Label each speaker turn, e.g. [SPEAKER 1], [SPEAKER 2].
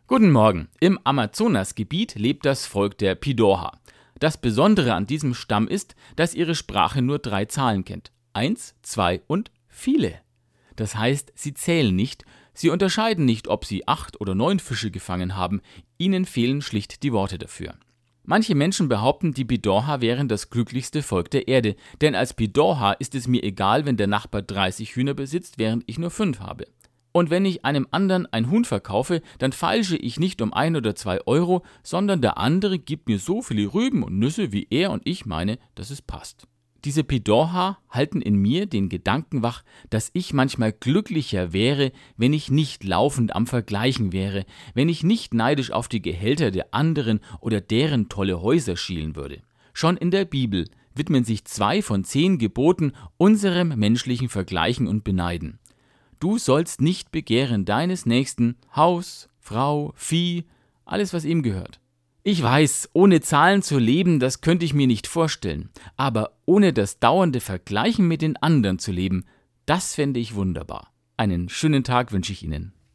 [SPEAKER 1] Guten Morgen. Im Amazonasgebiet lebt das Volk der Pidorha. Das Besondere an diesem Stamm ist, dass ihre Sprache nur 3 Zahlen kennt. 1, 2 und viele. Das heißt, sie zählen nicht, sie unterscheiden nicht, ob sie 8 oder 9 Fische gefangen haben, ihnen fehlen schlicht die Worte dafür. Manche Menschen behaupten, die Pidorha wären das glücklichste Volk der Erde, denn als Pidorha ist es mir egal, wenn der Nachbar 30 Hühner besitzt, während ich nur 5 habe. Und wenn ich einem anderen ein Huhn verkaufe, dann feilsche ich nicht um 1 oder 2 Euro, sondern der andere gibt mir so viele Rüben und Nüsse, wie er und ich meine, dass es passt. Diese Pidorha halten in mir den Gedanken wach, dass ich manchmal glücklicher wäre, wenn ich nicht laufend am Vergleichen wäre, wenn ich nicht neidisch auf die Gehälter der anderen oder deren tolle Häuser schielen würde. Schon in der Bibel widmen sich 2 von 10 Geboten unserem menschlichen Vergleichen und Beneiden. Du sollst nicht begehren deines Nächsten Haus, Frau, Vieh, alles, was ihm gehört. Ich weiß, ohne Zahlen zu leben, das könnte ich mir nicht vorstellen. Aber ohne das dauernde Vergleichen mit den anderen zu leben, das fände ich wunderbar. Einen schönen Tag wünsche ich Ihnen.